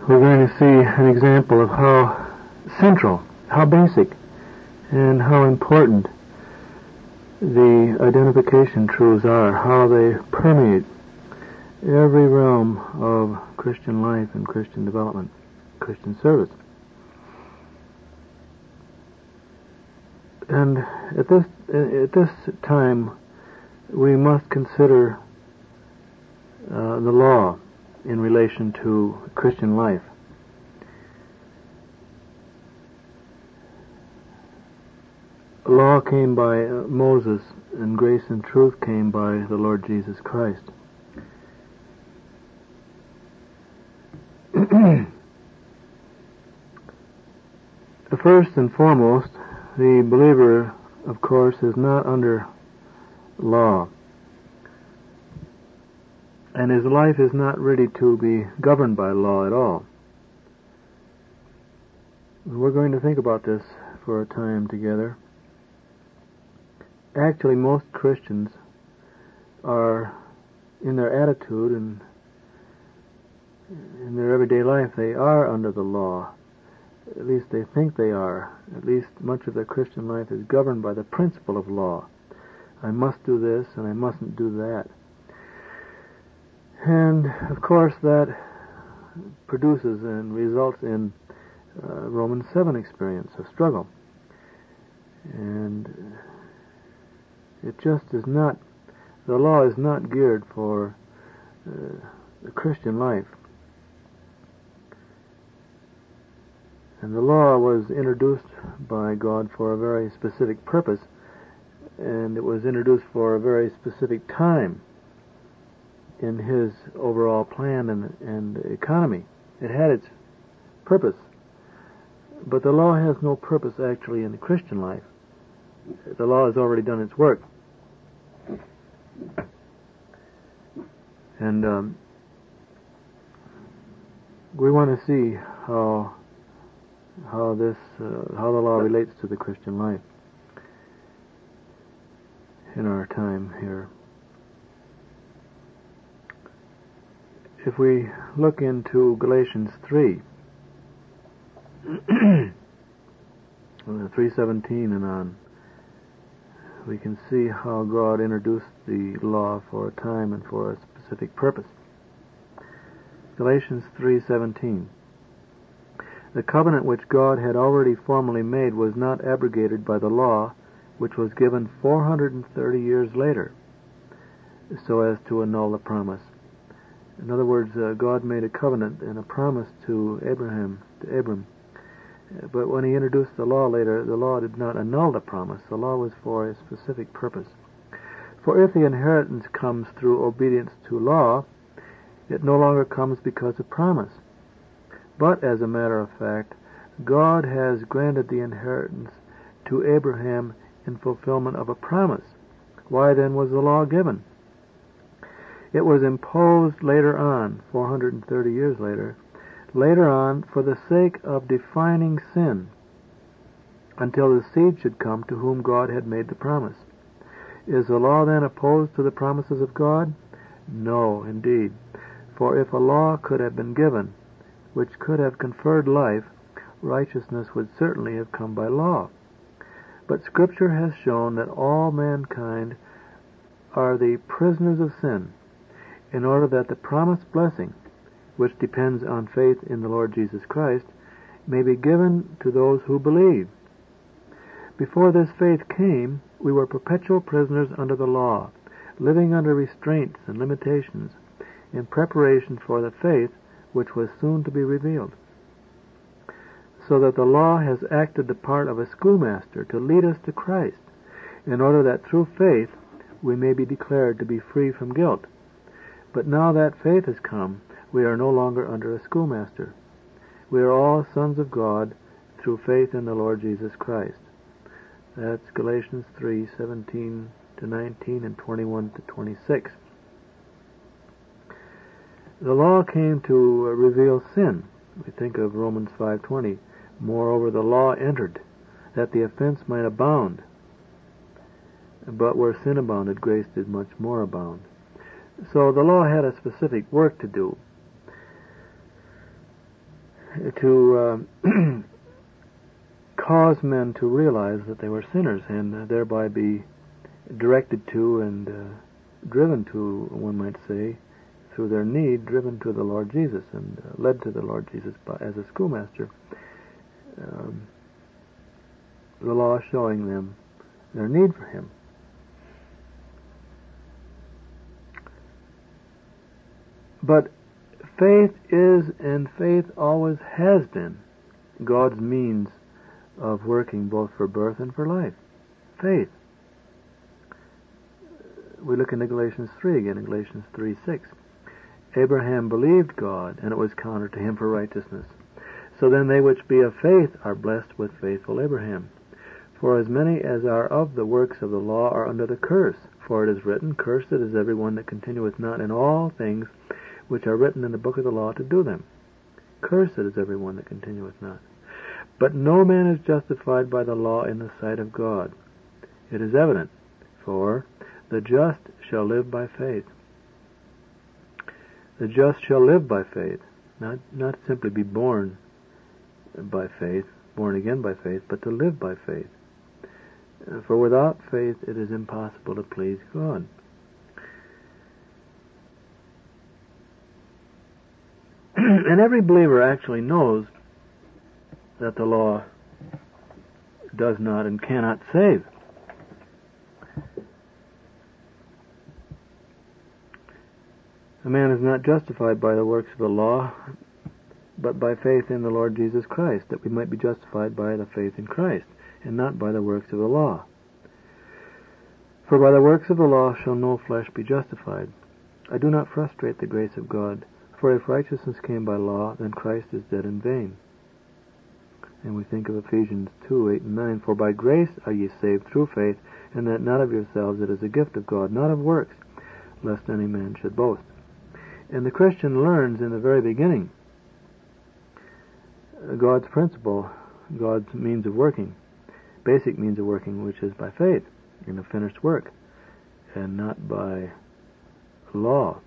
we're going to see an example of how central, how basic, and how important the identification truths are, how they permeate every realm of Christian life and Christian development, Christian service. And at this time, we must consider the law in relation to Christian life. Law came by Moses, and grace and truth came by the Lord Jesus Christ. First and foremost, the believer, of course, is not under law, and his life is not ready to be governed by law at all. We're going to think about this for a time together. Actually, most Christians are, in their attitude and in their everyday life, they are under the law. At least they think they are. At least much of their Christian life is governed by the principle of law. I must do this and I mustn't do that. And, of course, that produces and results in Romans 7 experience of struggle. And it just is not, the law is not geared for the Christian life. And the law was introduced by God for a very specific purpose, and it was introduced for a very specific time in His overall plan and economy. It had its purpose. But the law has no purpose actually in the Christian life. The law has already done its work. And we want to see how the law relates to the Christian life in our time here. If we look into Galatians 3, 3:17 and on, we can see how God introduced the law for a time and for a specific purpose. Galatians 3:17. The covenant which God had already formally made was not abrogated by the law, which was given 430 years later, so as to annul the promise. In other words, God made a covenant and a promise to Abram. But when He introduced the law later, the law did not annul the promise. The law was for a specific purpose. For if the inheritance comes through obedience to law, it no longer comes because of promise. But, as a matter of fact, God has granted the inheritance to Abraham in fulfillment of a promise. Why then was the law given? It was imposed later on, 430 years later on, for the sake of defining sin, until the seed should come to whom God had made the promise. Is the law then opposed to the promises of God? No, indeed. For if a law could have been given, which could have conferred life, righteousness would certainly have come by law. But Scripture has shown that all mankind are the prisoners of sin, in order that the promised blessing, which depends on faith in the Lord Jesus Christ, may be given to those who believe. Before this faith came, we were perpetual prisoners under the law, living under restraints and limitations, in preparation for the faith which was soon to be revealed. So that the law has acted the part of a schoolmaster to lead us to Christ, in order that through faith we may be declared to be free from guilt. But now that faith has come, we are no longer under a schoolmaster. We are all sons of God through faith in the Lord Jesus Christ. That's Galatians 3:17 to 19 and 21 to 26. The law came to reveal sin. We think of Romans 5:20. Moreover, the law entered, that the offense might abound. But where sin abounded, grace did much more abound. So the law had a specific work to do. to cause men to realize that they were sinners and thereby be directed to and driven to, one might say, through their need, driven to the Lord Jesus and led to the Lord Jesus as a schoolmaster. The law showing them their need for Him. But faith is, and faith always has been, God's means of working both for birth and for life. Faith. We look into Galatians 3 again, in Galatians 3:6. Abraham believed God, and it was counted to him for righteousness. So then they which be of faith are blessed with faithful Abraham. For as many as are of the works of the law are under the curse. For it is written, Cursed is every one that continueth not in all things which are written in the book of the law to do them. Cursed is every one that continueth not. But no man is justified by the law in the sight of God. It is evident, for the just shall live by faith. The just shall live by faith, not simply be born by faith, born again by faith, but to live by faith. For without faith it is impossible to please God. And every believer actually knows that the law does not and cannot save. A man is not justified by the works of the law, but by faith in the Lord Jesus Christ, that we might be justified by the faith in Christ, and not by the works of the law. For by the works of the law shall no flesh be justified. I do not frustrate the grace of God, for if righteousness came by law, then Christ is dead in vain. And we think of Ephesians 2:8 and 9, For by grace are ye saved through faith, and that not of yourselves, it is a gift of God, not of works, lest any man should boast. And the Christian learns in the very beginning God's principle, God's means of working, basic means of working, which is by faith in the finished work, and not by law.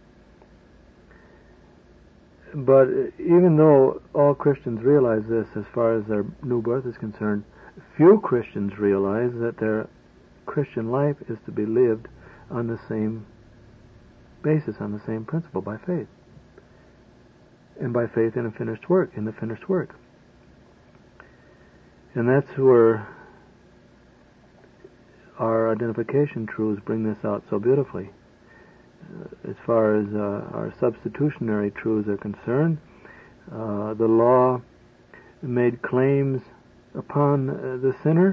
But even though all Christians realize this as far as their new birth is concerned, few Christians realize that their Christian life is to be lived on the same basis, on the same principle, by faith. And by faith in a finished work, in the finished work. And that's where our identification truths bring this out so beautifully. As far as our substitutionary truths are concerned, the law made claims upon the sinner.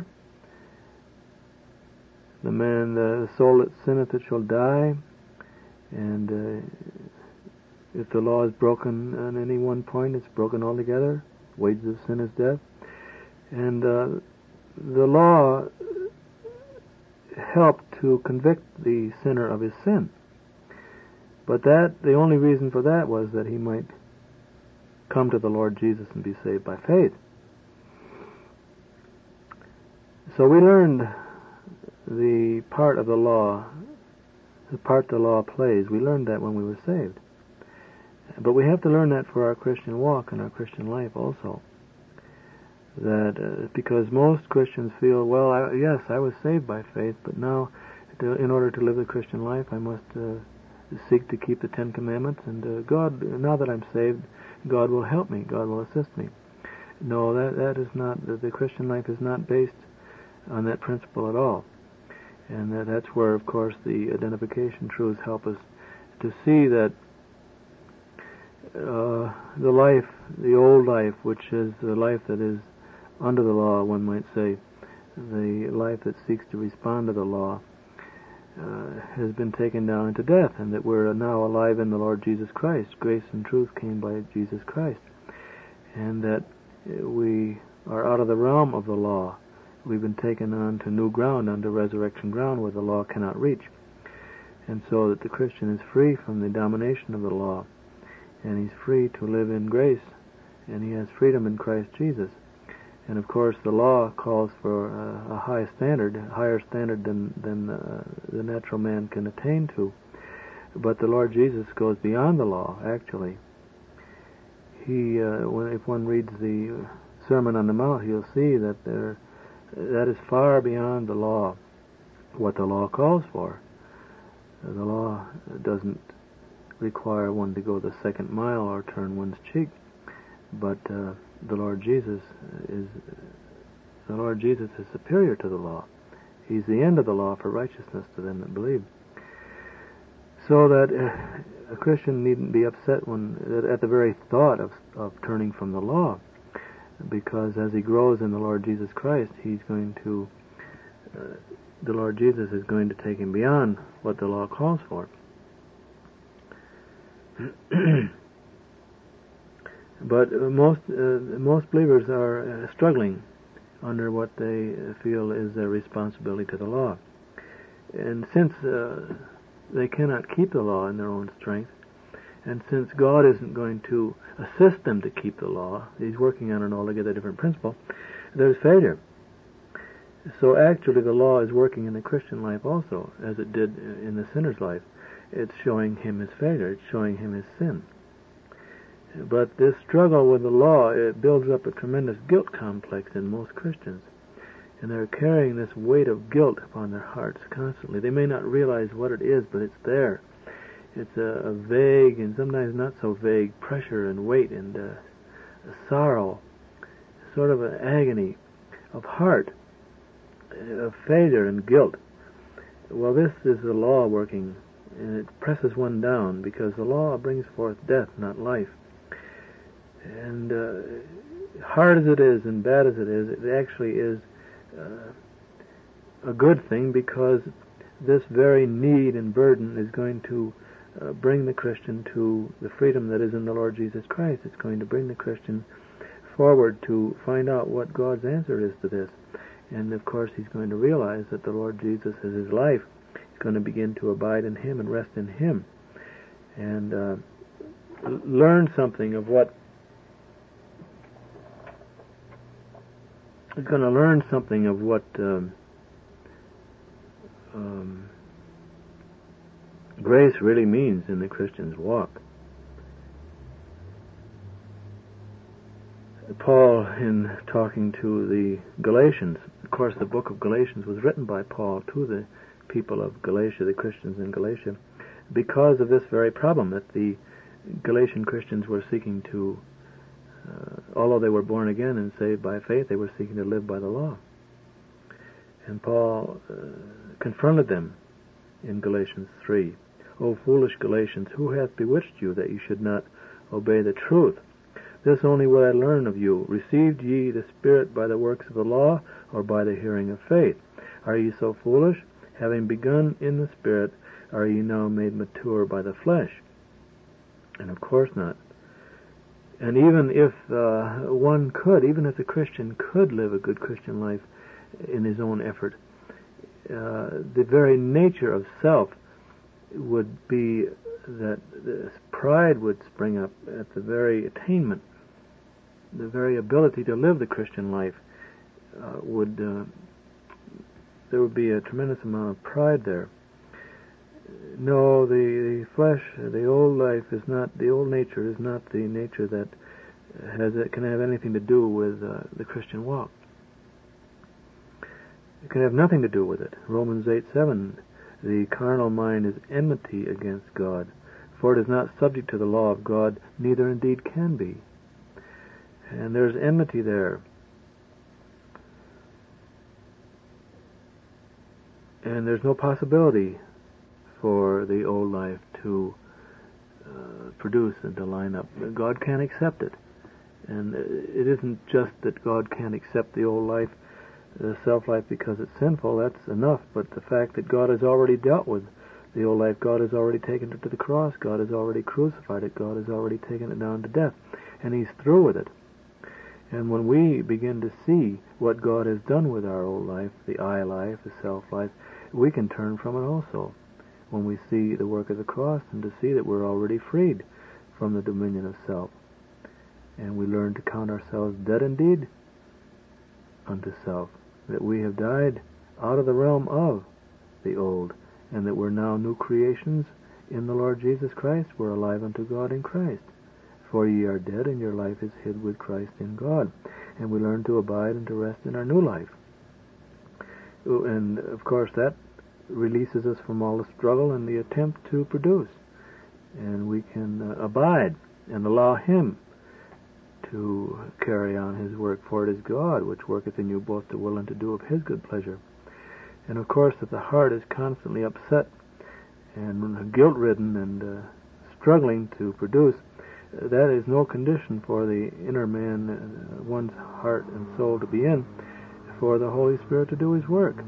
The soul that sinneth, it shall die. And if the law is broken on any one point, it's broken altogether. Wages of sin is death. And the law helped to convict the sinner of his sin. But the only reason for that was that he might come to the Lord Jesus and be saved by faith. So we learned the part of the law, the part the law plays. We learned that when we were saved. But we have to learn that for our Christian walk and our Christian life also. That because most Christians feel, well, yes, I was saved by faith, but now in order to live the Christian life, I must seek to keep the Ten Commandments, and God, now that I'm saved, God will help me, God will assist me. No, that is not, the Christian life is not based on that principle at all. And that's where, of course, the identification truths help us to see that the life, the old life, which is the life that is under the law, one might say, the life that seeks to respond to the law, has been taken down into death, and that we're now alive in the Lord Jesus Christ. Grace and truth came by Jesus Christ. And that we are out of the realm of the law. We've been taken on to new ground, onto resurrection ground where the law cannot reach. And so that the Christian is free from the domination of the law, and he's free to live in grace, and he has freedom in Christ Jesus. And of course the law calls for a high standard, a higher standard than the natural man can attain to. But the Lord Jesus goes beyond the law, actually. if one reads the Sermon on the Mount, he'll see that that is far beyond the law, what the law calls for. The law doesn't require one to go the second mile or turn one's cheek, but the Lord Jesus is superior to the law. He's the end of the law for righteousness to them that believe. So that a Christian needn't be upset at the very thought of turning from the law, because as he grows in the Lord Jesus Christ, the Lord Jesus is going to take him beyond what the law calls for. But most believers are struggling under what they feel is their responsibility to the law. And since they cannot keep the law in their own strength, and since God isn't going to assist them to keep the law, He's working on an altogether different principle, there's failure. So actually the law is working in the Christian life also, as it did in the sinner's life. It's showing him his failure, it's showing him his sin. But this struggle with the law, it builds up a tremendous guilt complex in most Christians. And they're carrying this weight of guilt upon their hearts constantly. They may not realize what it is, but it's there. It's a vague and sometimes not so vague pressure and weight and a sorrow, sort of an agony of heart, of failure and guilt. Well, this is the law working, and it presses one down, because the law brings forth death, not life. And hard as it is and bad as it is, it actually is a good thing, because this very need and burden is going to bring the Christian to the freedom that is in the Lord Jesus Christ. It's going to bring the Christian forward to find out what God's answer is to this. And of course he's going to realize that the Lord Jesus is his life. He's going to begin to abide in Him and rest in Him, and learn something of what he's going to learn something of what grace really means in the Christian's walk. Paul, in talking to the Galatians, of course the book of Galatians was written by Paul to the people of Galatia, the Christians in Galatia, because of this very problem that the Galatian Christians were seeking to, although they were born again and saved by faith, they were seeking to live by the law. And Paul confronted them in Galatians 3. O foolish Galatians, who hath bewitched you that you should not obey the truth? This only will I learn of you. Received ye the Spirit by the works of the law, or by the hearing of faith? Are ye so foolish? Having begun in the Spirit, are ye now made mature by the flesh? And of course not. And even if even if the Christian could live a good Christian life in his own effort, the very nature of self would be that this pride would spring up at the very attainment, the very ability to live the Christian life. There would be a tremendous amount of pride there. No, the flesh, the old life is not, the old nature is not the nature that can have anything to do with the Christian walk. It can have nothing to do with it. Romans 8:7, the carnal mind is enmity against God, for it is not subject to the law of God, neither indeed can be. And there's enmity there. And there's no possibility for the old life to produce and to line up. God can't accept it. And it isn't just that God can't accept the old life, the self-life, because it's sinful. That's enough. But the fact that God has already dealt with the old life, God has already taken it to the cross, God has already crucified it, God has already taken it down to death, and He's through with it. And when we begin to see what God has done with our old life, the I life, the self-life, we can turn from it also. When we see the work of the cross, and to see that we're already freed from the dominion of self. And we learn to count ourselves dead indeed unto self, that we have died out of the realm of the old, and that we're now new creations in the Lord Jesus Christ. We're alive unto God in Christ. For ye are dead, and your life is hid with Christ in God. And we learn to abide and to rest in our new life. And, of course, that releases us from all the struggle and the attempt to produce. And we can abide and allow Him to carry on His work. For it is God which worketh in you both to will and to do of His good pleasure. And, of course, if the heart is constantly upset and guilt-ridden and struggling to produce, that is no condition for the inner man, one's heart and soul to be in, for the Holy Spirit to do His work.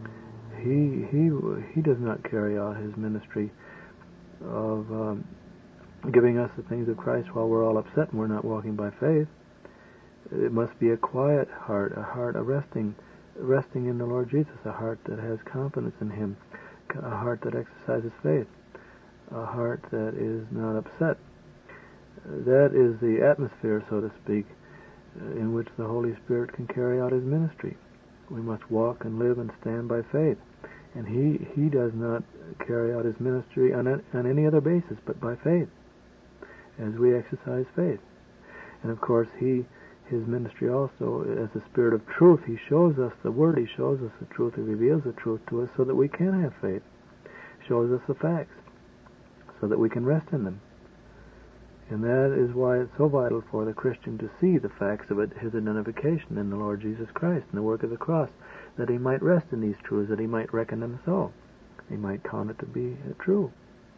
He does not carry out His ministry of giving us the things of Christ while we're all upset and we're not walking by faith. It must be a quiet heart, a resting in the Lord Jesus, a heart that has confidence in Him, a heart that exercises faith, a heart that is not upset. That is the atmosphere, so to speak, in which the Holy Spirit can carry out His ministry. We must walk and live and stand by faith. And He does not carry out His ministry on any other basis but by faith, as we exercise faith. And of course, His ministry also, as the Spirit of truth, He shows us the Word, He shows us the truth, He reveals the truth to us so that we can have faith. Shows us the facts so that we can rest in them. And that is why it's so vital for the Christian to see the facts of his identification in the Lord Jesus Christ and the work of the cross, that he might rest in these truths, that he might reckon them so. He might count it to be true.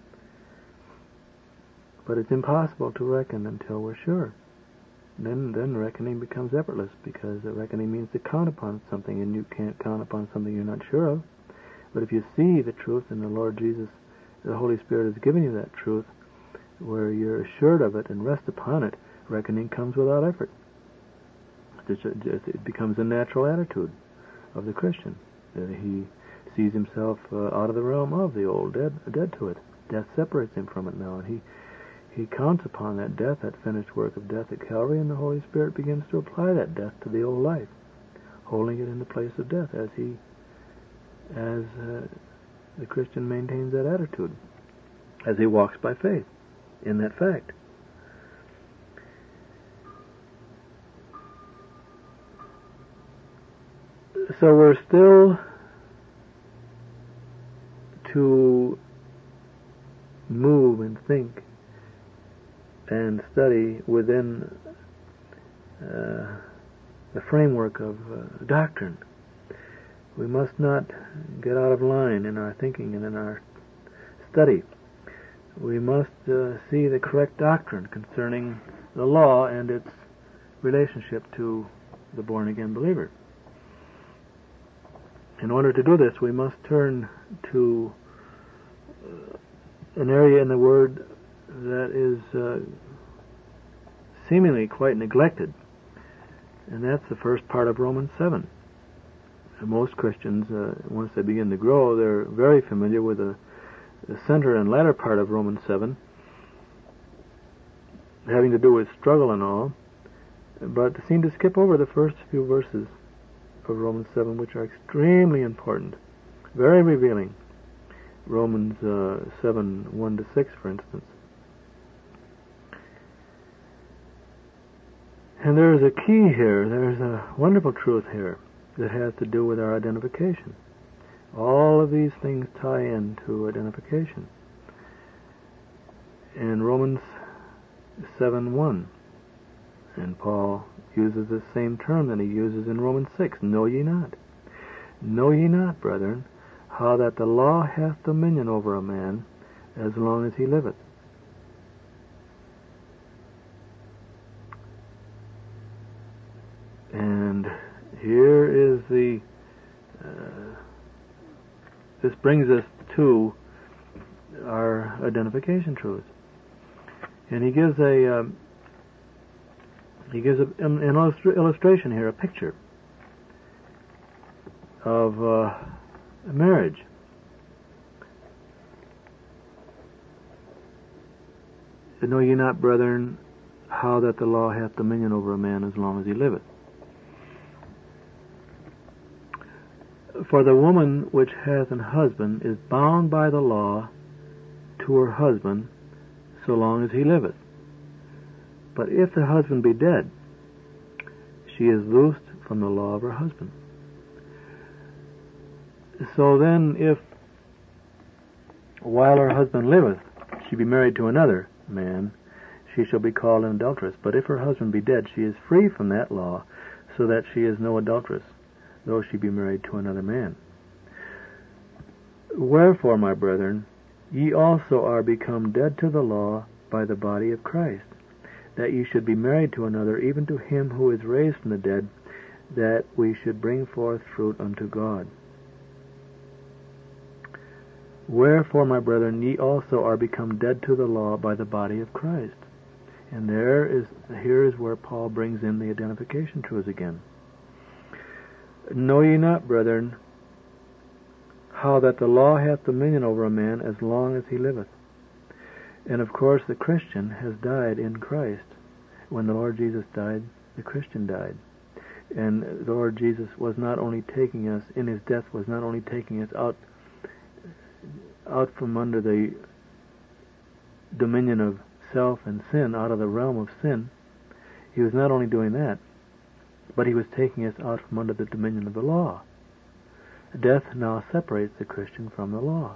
But it's impossible to reckon until we're sure. Then reckoning becomes effortless, because reckoning means to count upon something, and you can't count upon something you're not sure of. But if you see the truth in the Lord Jesus, the Holy Spirit has given you that truth, where you're assured of it and rest upon it, reckoning comes without effort. It becomes a natural attitude of the Christian. He sees himself out of the realm of the old, dead to it. Death separates him from it now, and he counts upon that death, that finished work of death at Calvary, and the Holy Spirit begins to apply that death to the old life, holding it in the place of death as the Christian maintains that attitude, as he walks by faith in that fact. So we're still to move and think and study within the framework of doctrine. We must not get out of line in our thinking and in our study. We must see the correct doctrine concerning the law and its relationship to the born-again believer. In order to do this, we must turn to an area in the Word that is seemingly quite neglected, and that's the first part of Romans 7. And most Christians, once they begin to grow, they're very familiar with the center and latter part of Romans 7, having to do with struggle and all, but seem to skip over the first few verses of Romans 7, which are extremely important, very revealing. Romans 7, 1-6, for instance. And there is a key here, there's a wonderful truth here that has to do with our identification. All of these things tie into identification. In Romans 7:1, and Paul uses the same term that he uses in Romans 6, know ye not? Know ye not, brethren, how that the law hath dominion over a man as long as he liveth? And here is this brings us to our identification truth. And he gives an illustration here, a picture of marriage. Know ye not, brethren, how that the law hath dominion over a man as long as he liveth? For the woman which hath an husband is bound by the law to her husband so long as he liveth. But if the husband be dead, she is loosed from the law of her husband. So then, if while her husband liveth she be married to another man, she shall be called an adulteress. But if her husband be dead, she is free from that law, so that she is no adulteress, though she be married to another man. Wherefore, my brethren, ye also are become dead to the law by the body of Christ, that ye should be married to another, even to him who is raised from the dead, that we should bring forth fruit unto God. Wherefore, my brethren, ye also are become dead to the law by the body of Christ. And here is where Paul brings in the identification truths again. Know ye not, brethren, how that the law hath dominion over a man as long as he liveth? And of course the Christian has died in Christ. When the Lord Jesus died, the Christian died. And the Lord Jesus was not only taking us, in his death, was not only taking us out from under the dominion of self and sin, out of the realm of sin. He was not only doing that, but he was taking us out from under the dominion of the law. Death now separates the Christian from the law.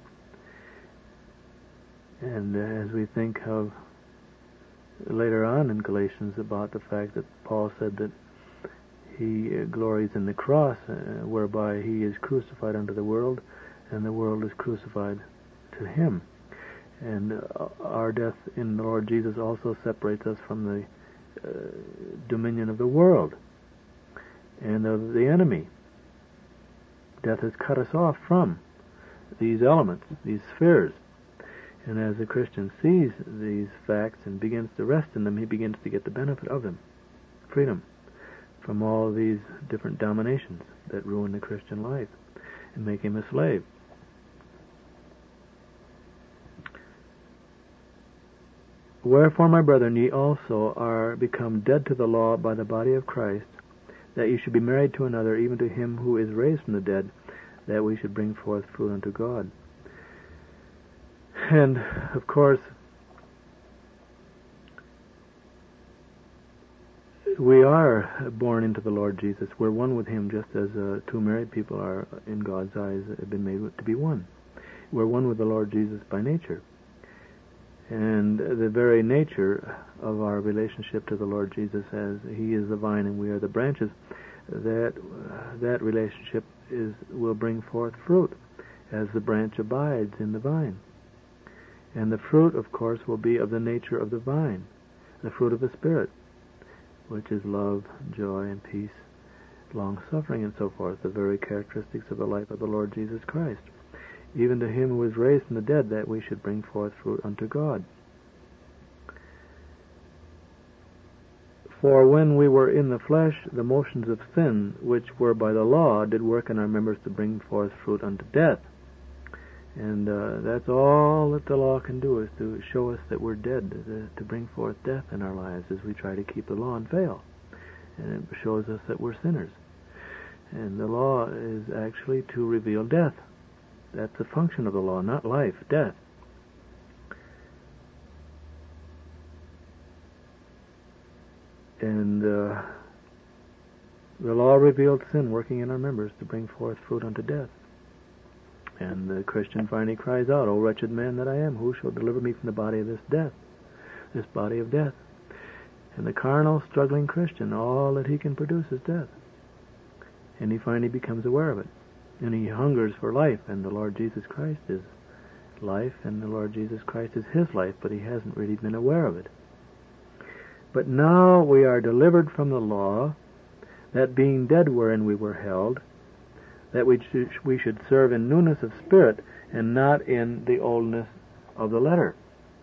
And as we think of later on in Galatians about the fact that Paul said that he glories in the cross, whereby he is crucified unto the world, and the world is crucified to him. And our death in the Lord Jesus also separates us from the dominion of the world and of the enemy. Death has cut us off from these elements, these spheres. And as the Christian sees these facts and begins to rest in them, he begins to get the benefit of them, freedom from all of these different dominations that ruin the Christian life and make him a slave. Wherefore, my brethren, ye also are become dead to the law by the body of Christ, that ye should be married to another, even to him who is raised from the dead, that we should bring forth fruit unto God. And, of course, we are born into the Lord Jesus. We're one with him, just as two married people are, in God's eyes, have been made to be one. We're one with the Lord Jesus by nature. And the very nature of our relationship to the Lord Jesus, as he is the vine and we are the branches, that relationship will bring forth fruit as the branch abides in the vine. And the fruit, of course, will be of the nature of the vine, the fruit of the Spirit, which is love, joy, and peace, long-suffering, and so forth, the very characteristics of the life of the Lord Jesus Christ. Even to him who is raised from the dead, that we should bring forth fruit unto God. For when we were in the flesh, the motions of sin, which were by the law, did work in our members to bring forth fruit unto death. And that's all that the law can do, is to show us that we're dead, to bring forth death in our lives as we try to keep the law and fail. And it shows us that we're sinners. And the law is actually to reveal death. That's the function of the law, not life, death. And the law revealed sin working in our members to bring forth fruit unto death. And the Christian finally cries out, O wretched man that I am, who shall deliver me from the body of this death, this body of death? And the carnal, struggling Christian, all that he can produce is death. And he finally becomes aware of it. And he hungers for life, and the Lord Jesus Christ is life, and the Lord Jesus Christ is his life, but he hasn't really been aware of it. But now we are delivered from the law, that being dead wherein we were held, that we should serve in newness of spirit, and not in the oldness of the letter.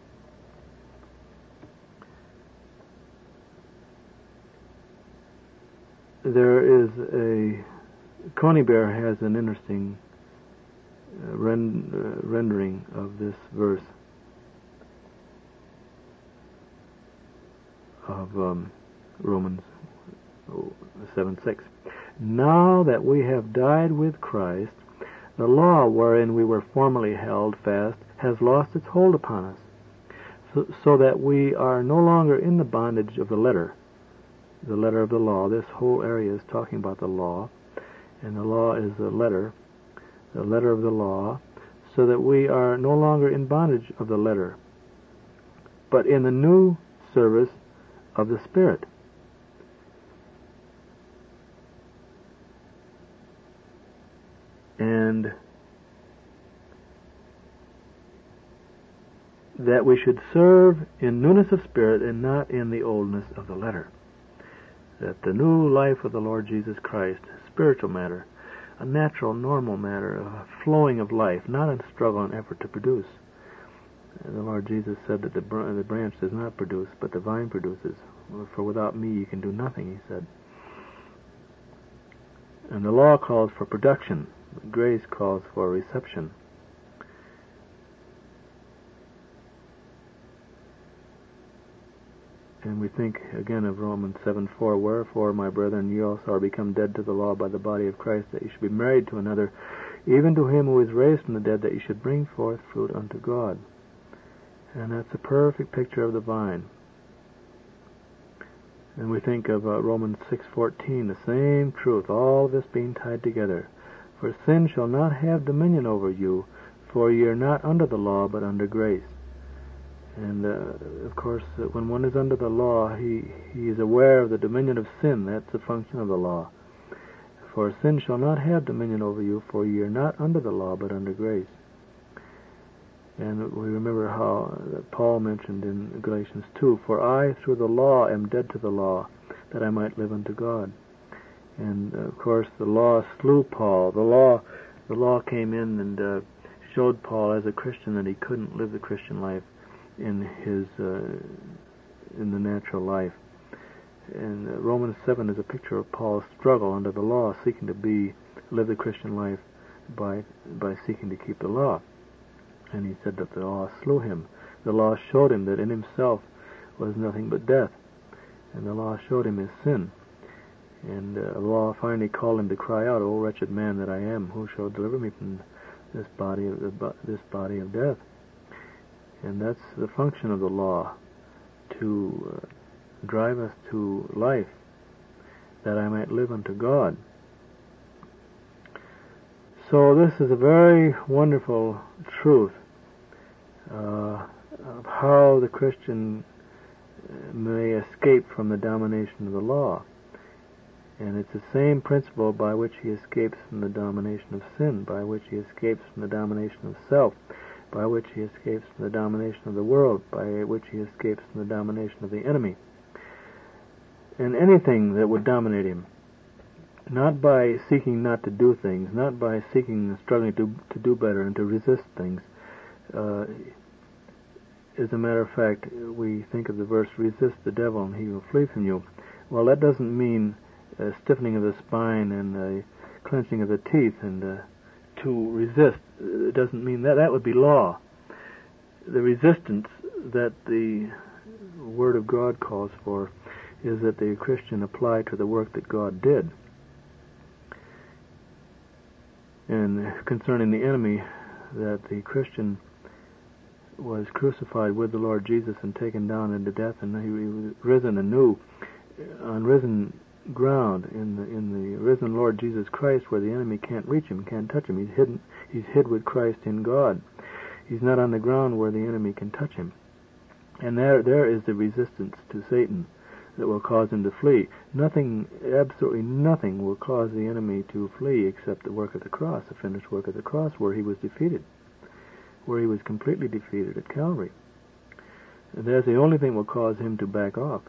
There is Conybeare has an interesting rendering of this verse of Romans 7:6. Now that we have died with Christ, the law wherein we were formerly held fast has lost its hold upon us. so that we are no longer in the bondage of the letter of the law. This whole area is talking about the law, and the law is the letter of the law, so that we are no longer in bondage of the letter, but in the new service of the Spirit. And that we should serve in newness of spirit and not in the oldness of the letter. That the new life of the Lord Jesus Christ, spiritual matter, a natural, normal matter, a flowing of life, not a struggle and effort to produce. The Lord Jesus said that the branch does not produce, but the vine produces. For without me you can do nothing, he said. And the law calls for production. Grace calls for reception. And we think again of Romans 7:4, wherefore, my brethren, ye also are become dead to the law by the body of Christ, that ye should be married to another, even to him who is raised from the dead, that ye should bring forth fruit unto God. And that's a perfect picture of the vine. And we think of Romans 6:14, the same truth, all this being tied together. For sin shall not have dominion over you, for ye are not under the law, but under grace. And of course, when one is under the law, he is aware of the dominion of sin. That's the function of the law. For sin shall not have dominion over you, for ye are not under the law, but under grace. And we remember how Paul mentioned in Galatians 2, for I through the law am dead to the law, that I might live unto God. And of course, the law slew Paul. The law came in and showed Paul as a Christian that he couldn't live the Christian life in the natural life. And Romans 7 is a picture of Paul's struggle under the law, seeking to live the Christian life by seeking to keep the law. And he said that the law slew him. The law showed him that in himself was nothing but death, and the law showed him his sin. And the law finally called him to cry out, "O wretched man that I am, who shall deliver me from this body of death?" And that's the function of the law, to drive us to life, that I might live unto God. So this is a very wonderful truth of how the Christian may escape from the domination of the law. And it's the same principle by which he escapes from the domination of sin, by which he escapes from the domination of self, by which he escapes from the domination of the world, by which he escapes from the domination of the enemy. And anything that would dominate him, not by seeking not to do things, not by seeking and struggling to do better and to resist things. As a matter of fact, we think of the verse, resist the devil and he will flee from you. Well, that doesn't mean a stiffening of the spine and a clenching of the teeth and to resist. It doesn't mean that. That would be law. The resistance that the Word of God calls for is that the Christian apply to the work that God did. And concerning the enemy, that the Christian was crucified with the Lord Jesus and taken down into death, and he was risen anew on risen ground in the risen Lord Jesus Christ, where the enemy can't reach him, can't touch him. He's hid with Christ in God. He's not on the ground where the enemy can touch him. And there is the resistance to Satan that will cause him to flee. Nothing, absolutely nothing, will cause the enemy to flee except the work of the cross, the finished work of the cross, where he was defeated, where he was completely defeated at Calvary. And that's the only thing that will cause him to back off.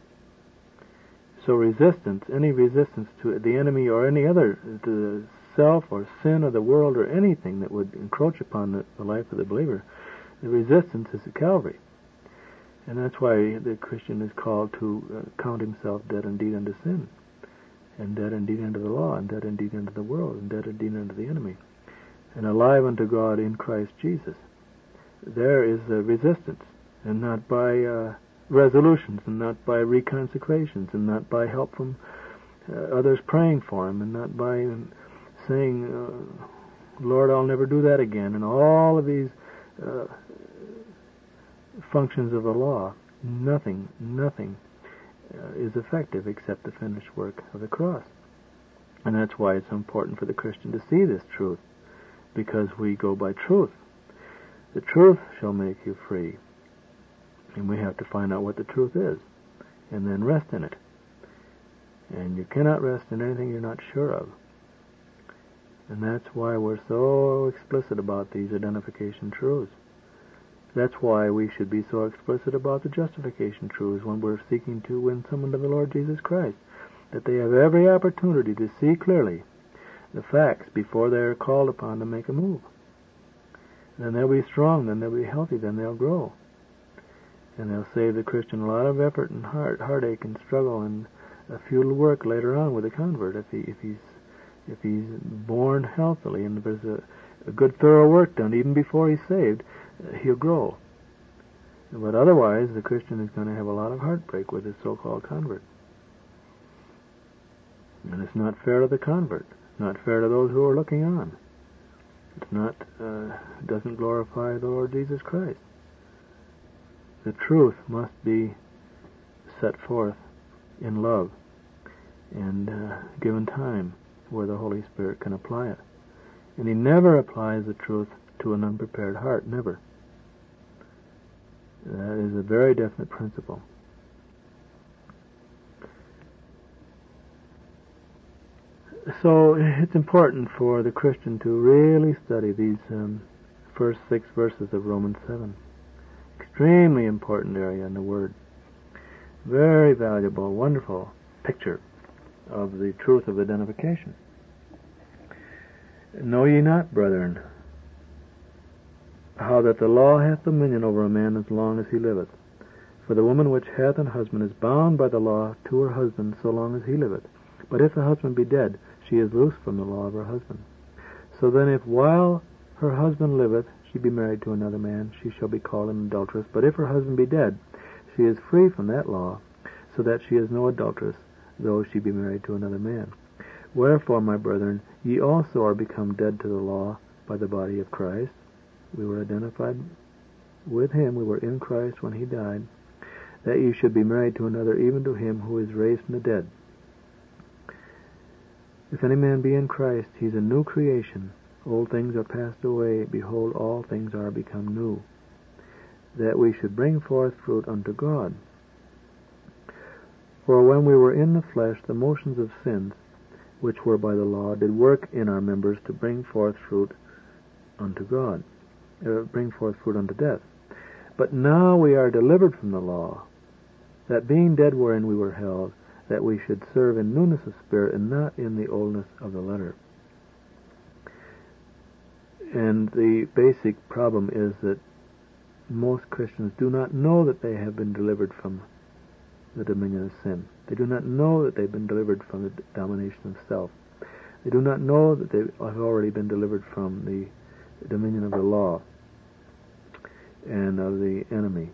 So resistance, any resistance to the enemy or any other, to self or sin or the world or anything that would encroach upon the life of the believer, the resistance is at Calvary. And that's why the Christian is called to count himself dead indeed unto sin, and dead indeed unto the law, and dead indeed unto the world, and dead indeed unto the enemy, and alive unto God in Christ Jesus. There is the resistance, and not by resolutions, and not by reconsecrations, and not by help from others praying for him, and not by saying, Lord, I'll never do that again, and all of these functions of the law, nothing is effective except the finished work of the cross. And that's why it's important for the Christian to see this truth, because we go by truth. The truth shall make you free. And we have to find out what the truth is, and then rest in it. And you cannot rest in anything you're not sure of. And that's why we're so explicit about these identification truths. That's why we should be so explicit about the justification truths when we're seeking to win someone to the Lord Jesus Christ, that they have every opportunity to see clearly the facts before they're called upon to make a move. Then they'll be strong, then they'll be healthy, then they'll grow. And they'll save the Christian a lot of effort and heartache and struggle and futile work later on with a convert if he's born healthily and there's a good thorough work done even before he's saved, he'll grow. But otherwise, the Christian is going to have a lot of heartbreak with his so-called convert. And it's not fair to the convert. It's not fair to those who are looking on. It's not, doesn't glorify the Lord Jesus Christ. The truth must be set forth in love and given time where the Holy Spirit can apply it. And He never applies the truth to an unprepared heart, never. That is a very definite principle. So it's important for the Christian to really study these first 6 verses of Romans 7. Extremely important area in the Word. Very valuable, wonderful picture of the truth of identification. Know ye not, brethren, how that the law hath dominion over a man as long as he liveth? For the woman which hath an husband is bound by the law to her husband so long as he liveth. But if the husband be dead, she is loosed from the law of her husband. So then if while her husband liveth she be married to another man, she shall be called an adulteress. But if her husband be dead, she is free from that law, so that she is no adulteress, though she be married to another man. Wherefore, my brethren, ye also are become dead to the law by the body of Christ. We were identified with Him, we were in Christ when He died, that ye should be married to another, even to him who is raised from the dead. If any man be in Christ, he is a new creation. Old things are passed away, behold, all things are become new. That we should bring forth fruit unto God. For when we were in the flesh, the motions of sins, which were by the law, did work in our members to bring forth fruit unto God, bring forth fruit unto death. But now we are delivered from the law, that being dead wherein we were held, that we should serve in newness of spirit and not in the oldness of the letter. And the basic problem is that most Christians do not know that they have been delivered from the dominion of sin. They do not know that they've been delivered from the domination of self. They do not know that they have already been delivered from the dominion of the law and of the enemy.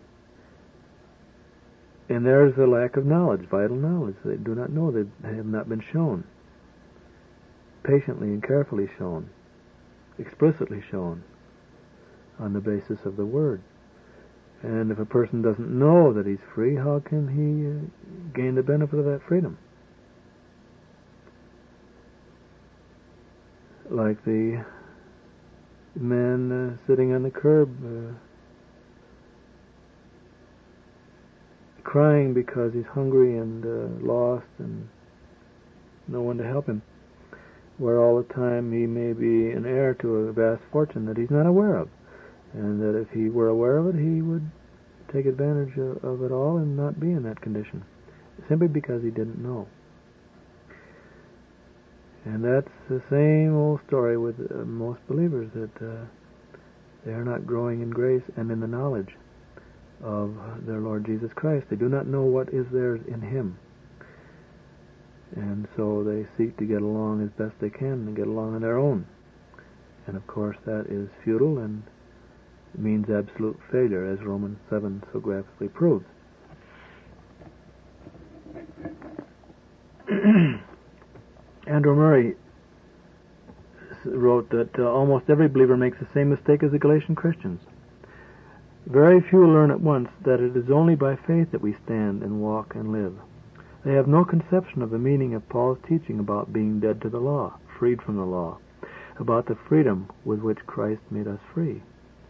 And there is a lack of knowledge, vital knowledge. They do not know, they have not been shown, patiently and carefully shown, explicitly shown on the basis of the Word. And if a person doesn't know that he's free, how can he gain the benefit of that freedom? Like the man sitting on the curb crying because he's hungry and lost and no one to help him, where all the time he may be an heir to a vast fortune that he's not aware of, and that if he were aware of it, he would take advantage of it all and not be in that condition, simply because he didn't know. And that's the same old story with most believers, that they are not growing in grace and in the knowledge of their Lord Jesus Christ. They do not know what is theirs in Him. And so they seek to get along as best they can and get along on their own. And of course that is futile and means absolute failure, as Romans 7 so graphically proves. Andrew Murray wrote that almost every believer makes the same mistake as the Galatian Christians. Very few learn at once that it is only by faith that we stand and walk and live. They have no conception of the meaning of Paul's teaching about being dead to the law, freed from the law, about the freedom with which Christ made us free.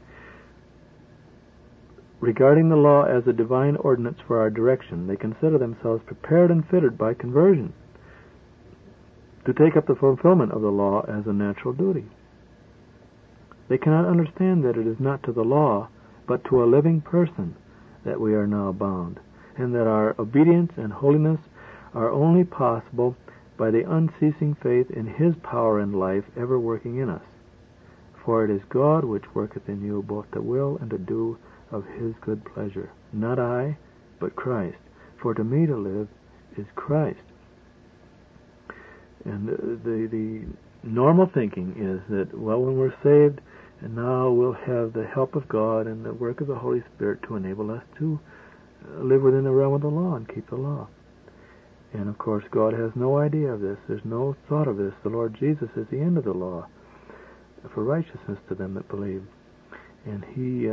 Regarding the law as a divine ordinance for our direction, they consider themselves prepared and fitted by conversion to take up the fulfillment of the law as a natural duty. They cannot understand that it is not to the law, but to a living person that we are now bound, and that our obedience and holiness are only possible by the unceasing faith in His power and life ever working in us. For it is God which worketh in you both to will and to do of His good pleasure. Not I, but Christ. For to me to live is Christ. And the normal thinking is that, well, when we're saved, and now we'll have the help of God and the work of the Holy Spirit to enable us to live within the realm of the law and keep the law. And of course, God has no idea of this. There's no thought of this. The Lord Jesus is the end of the law for righteousness to them that believe. And He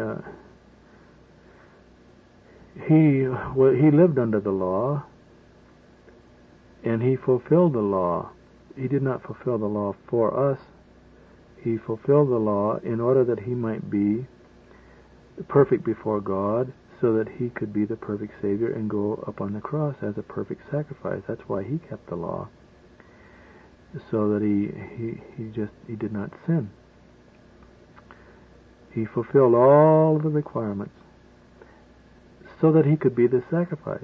lived under the law, and He fulfilled the law. He did not fulfill the law for us. He fulfilled the law in order that He might be perfect before God, so that He could be the perfect Savior and go up on the cross as a perfect sacrifice. That's why He kept the law, so that He did not sin. He fulfilled all the requirements so that He could be the sacrifice.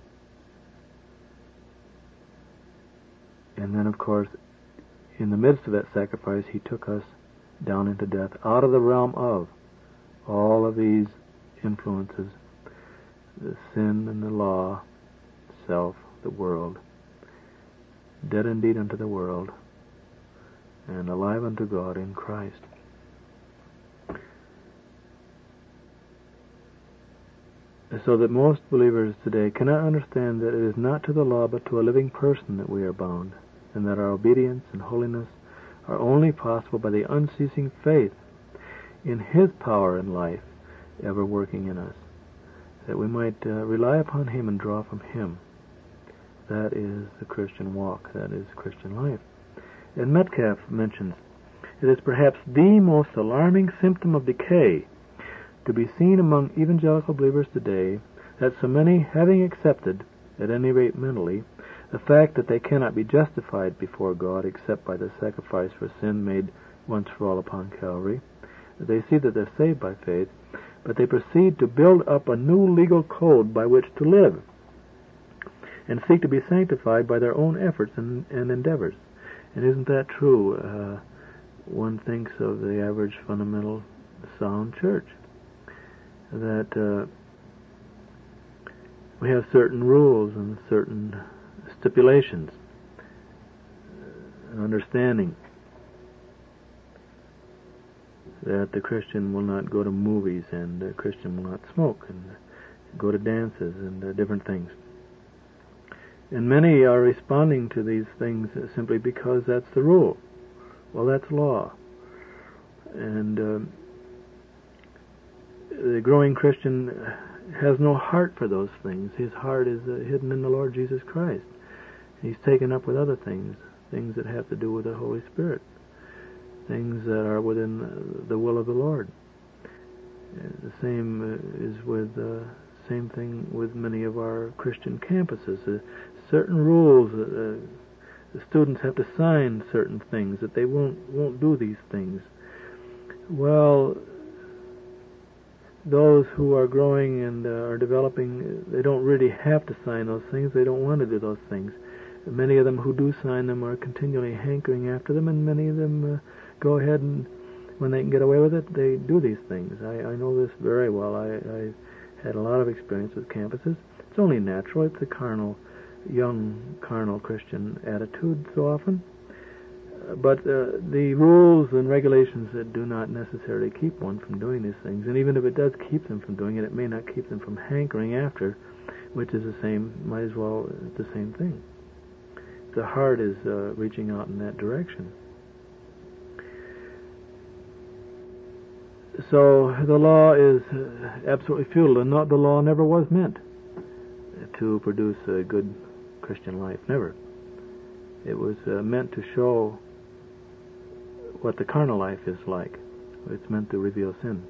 And then, of course, in the midst of that sacrifice, He took us down into death, out of the realm of all of these influences, the sin and the law, self, the world, dead indeed unto the world, and alive unto God in Christ. So that most believers today cannot understand that it is not to the law but to a living person that we are bound, and that our obedience and holiness are only possible by the unceasing faith in His power and life ever working in us, that we might rely upon Him and draw from Him. That is the Christian walk. That is Christian life. And Metcalf mentions, it is perhaps the most alarming symptom of decay to be seen among evangelical believers today that so many, having accepted, at any rate mentally, the fact that they cannot be justified before God except by the sacrifice for sin made once for all upon Calvary, they see that they're saved by faith, but they proceed to build up a new legal code by which to live, and seek to be sanctified by their own efforts and endeavors. And isn't that true? One thinks of the average fundamental sound church, that we have certain rules and certain stipulations, an understanding that the Christian will not go to movies, and the Christian will not smoke, and go to dances and different things. And many are responding to these things simply because that's the rule. Well, that's law. And the growing Christian has no heart for those things. His heart is hidden in the Lord Jesus Christ. He's taken up with other things, things that have to do with the Holy Spirit, things that are within the will of the Lord. The same is with same thing with many of our Christian campuses. Certain rules, the students have to sign certain things, that they won't do these things. Well, those who are growing and are developing, they don't really have to sign those things. They don't want to do those things. Many of them who do sign them are continually hankering after them, and many of them go ahead and, when they can get away with it, they do these things. I know this very well. I had a lot of experience with campuses. It's only natural. It's a young carnal Christian attitude so often. But the rules and regulations that do not necessarily keep one from doing these things, and even if it does keep them from doing it, it may not keep them from hankering after, which is the same, might as well, it's the same thing. The heart is reaching out in that direction. So the law is absolutely futile, and the law never was meant to produce a good Christian life. Never. It was meant to show what the carnal life is like. It's meant to reveal sin.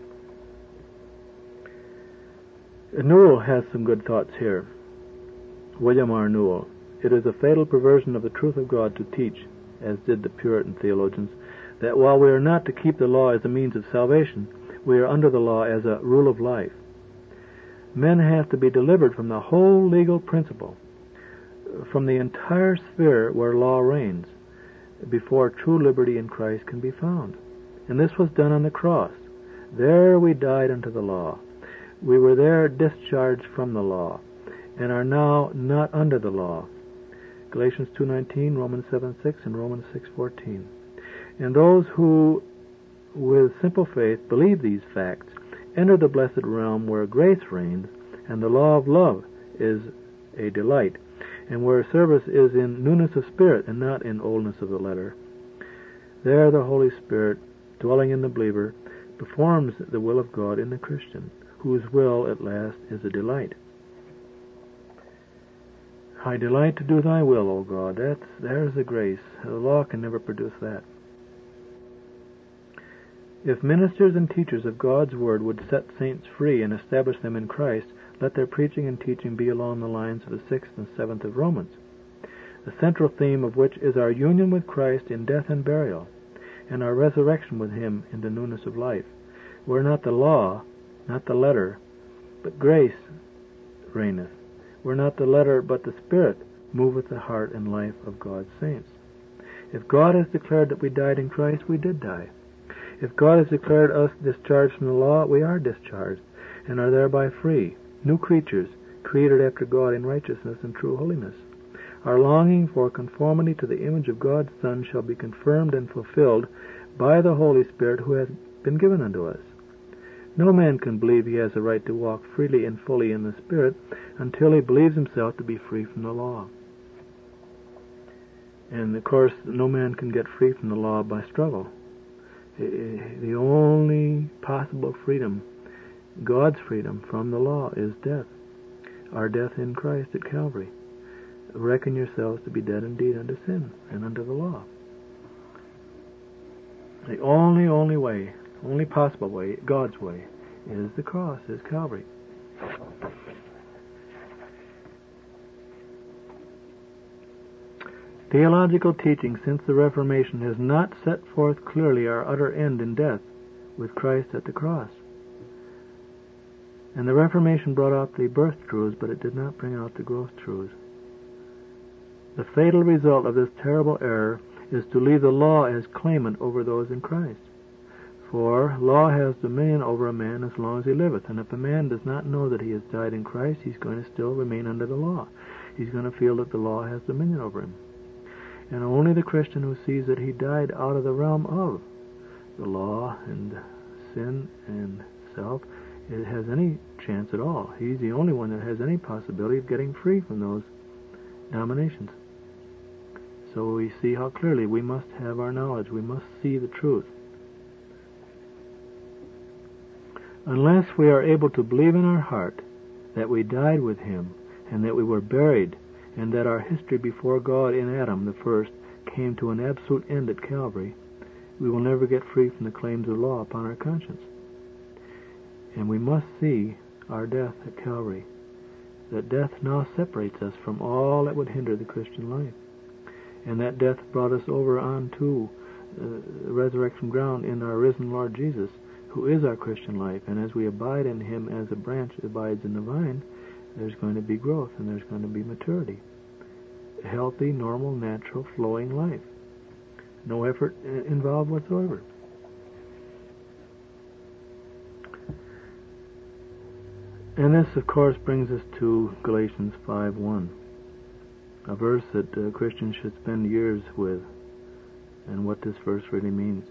Newell has some good thoughts here. William R. Newell. It is a fatal perversion of the truth of God to teach, as did the Puritan theologians, that while we are not to keep the law as a means of salvation, we are under the law as a rule of life. Men have to be delivered from the whole legal principle, from the entire sphere where law reigns, before true liberty in Christ can be found. And this was done on the cross. There we died unto the law. We were there discharged from the law, and are now not under the law. Galatians 2:19, Romans 7:6, and Romans 6:14. And those who, with simple faith, believe these facts, enter the blessed realm where grace reigns, and the law of love is a delight, and where service is in newness of spirit and not in oldness of the letter. There the Holy Spirit, dwelling in the believer, performs the will of God in the Christian, whose will at last is a delight. I delight to do thy will, O God. There's the grace. The law can never produce that. If ministers and teachers of God's Word would set saints free and establish them in Christ, let their preaching and teaching be along the lines of the 6th and 7th of Romans, the central theme of which is our union with Christ in death and burial, and our resurrection with Him in the newness of life, where not the law, not the letter, but grace reigneth, where not the letter but the Spirit moveth the heart and life of God's saints. If God has declared that we died in Christ, we did die. If God has declared us discharged from the law, we are discharged, and are thereby free, new creatures, created after God in righteousness and true holiness. Our longing for conformity to the image of God's Son shall be confirmed and fulfilled by the Holy Spirit who has been given unto us. No man can believe he has a right to walk freely and fully in the Spirit until he believes himself to be free from the law. And, of course, no man can get free from the law by struggle. The only possible freedom, God's freedom from the law, is death. Our death in Christ at Calvary. Reckon yourselves to be dead indeed unto sin and unto the law. The only way, only possible way, God's way, is the cross, is Calvary. Theological teaching since the Reformation has not set forth clearly our utter end in death with Christ at the cross. And the Reformation brought out the birth truths, but it did not bring out the growth truths. The fatal result of this terrible error is to leave the law as claimant over those in Christ. For law has dominion over a man as long as he liveth, and if a man does not know that he has died in Christ, he's going to still remain under the law. He's going to feel that the law has dominion over him. And only the Christian who sees that he died out of the realm of the law and sin and self has any chance at all. He's the only one that has any possibility of getting free from those dominations. So we see how clearly we must have our knowledge. We must see the truth. Unless we are able to believe in our heart that we died with Him and that we were buried, and that our history before God in Adam the first came to an absolute end at Calvary, we will never get free from the claims of law upon our conscience. And we must see our death at Calvary, that death now separates us from all that would hinder the Christian life, and that death brought us over onto the resurrection ground in our risen Lord Jesus, who is our Christian life. And as we abide in Him as a branch abides in the vine, there's going to be growth and there's going to be maturity. A healthy, normal, natural, flowing life. No effort involved whatsoever. And this, of course, brings us to Galatians 5:1, a verse that Christians should spend years with, and what this verse really means.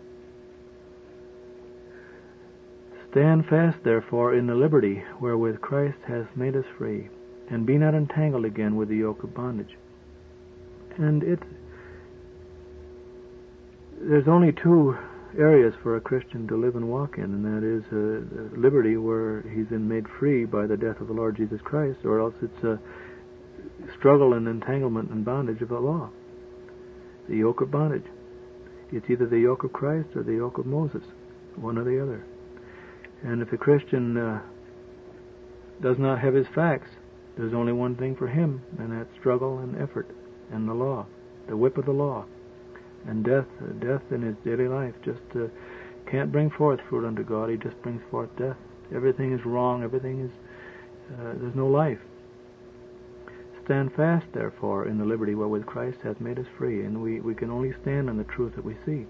Stand fast, therefore, in the liberty wherewith Christ hath made us free, and be not entangled again with the yoke of bondage. And there's only two areas for a Christian to live and walk in, and that is liberty, where he's been made free by the death of the Lord Jesus Christ, or else it's a struggle and entanglement and bondage of the law, the yoke of bondage. It's either the yoke of Christ or the yoke of Moses, one or the other. And if a Christian does not have his facts, there's only one thing for him, and that's struggle and effort and the law, the whip of the law. And death in his daily life just can't bring forth fruit unto God. He just brings forth death. Everything is wrong. Everything is, there's no life. Stand fast, therefore, in the liberty wherewith Christ hath made us free, and we can only stand on the truth that we see.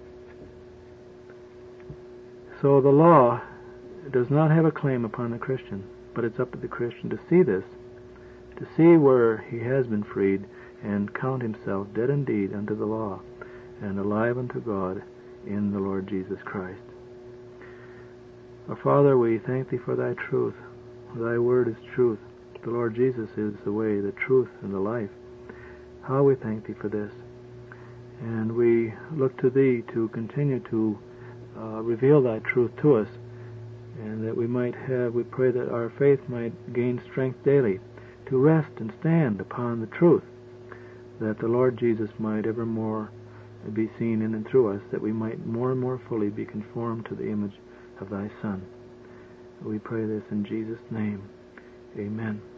So the law does not have a claim upon the Christian, but it's up to the Christian to see this, to see where he has been freed, and count himself dead indeed unto the law, and alive unto God in the Lord Jesus Christ. Our Father, we thank Thee for Thy truth. Thy word is truth. The Lord Jesus is the way, the truth, and the life. How we thank Thee for this. And we look to Thee to continue to reveal Thy truth to us, and that we pray that our faith might gain strength daily to rest and stand upon the truth, that the Lord Jesus might evermore be seen in and through us, that we might more and more fully be conformed to the image of Thy Son. We pray this in Jesus' name. Amen.